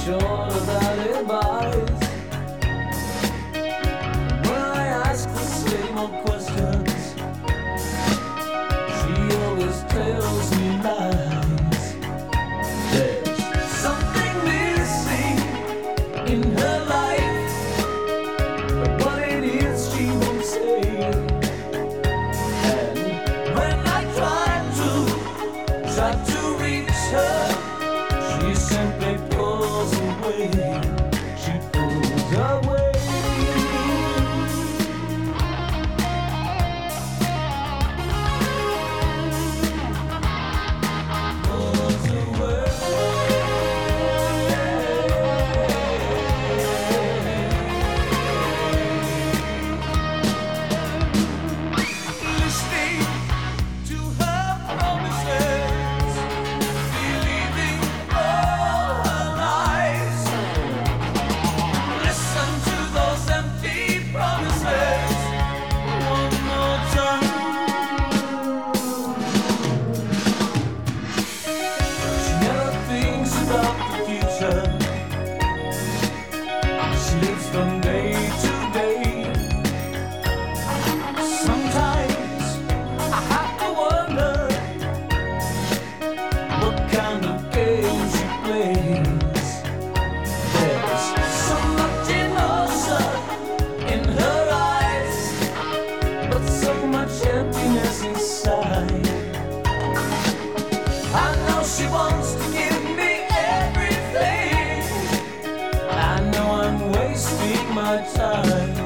short of alibis. When I ask the same old questions, she always tells me lies. There's something missing in her life, but what it is she won't say. And when I try to reach her, she simply pulls away. She pulls away. From day to day, sometimes I have to wonder what kind of game she plays. There's so much emotion in her eyes, but so much emptiness inside. I know she wants to give me everything. I know I'm wasting my time.